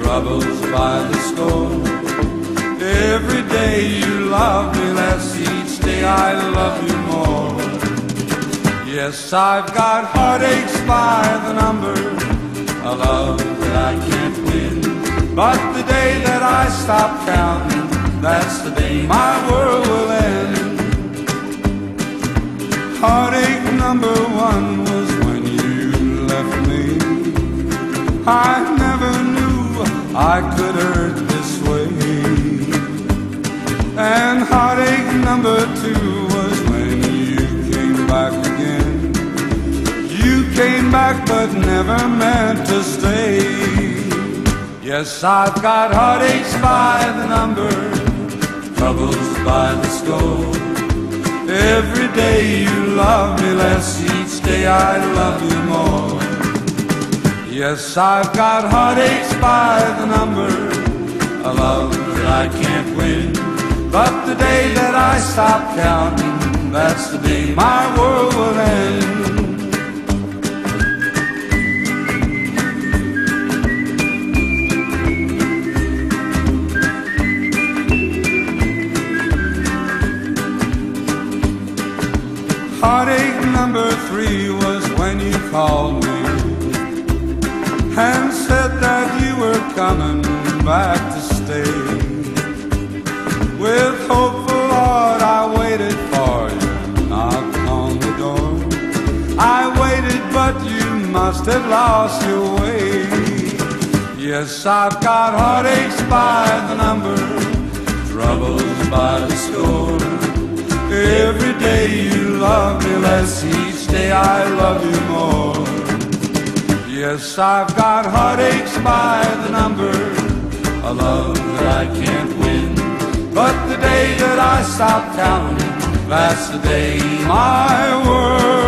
troubles by the score. Every day you love me less, each day I love you more. Yes, I've got heartaches by the number, a love that I can't win. But the day that I stop counting, that's the day my world will end. Heartache number one was when you left me. I never knew I could hurt this way. And heartache number two was when you came back again. You came back but never meant to stay. Yes, I've got heartaches by the number, troubles by the score. Every day you love me less, each day I love you more. Yes, I've got heartaches by the number, a love that I can't win. But the day that I stop counting, that's the day my world will end. Heartache number three was when you called me and said that you were coming back to stay. With hopeful heart I waited for you, knocked on the door. I waited but you must have lost your way. Yes, I've got heartaches by the number, troubles by the score. Every day you love me less, each day I love you more. Yes, I've got heartaches by the number, a love that I can't win. But the day that I stop counting, that's the day my world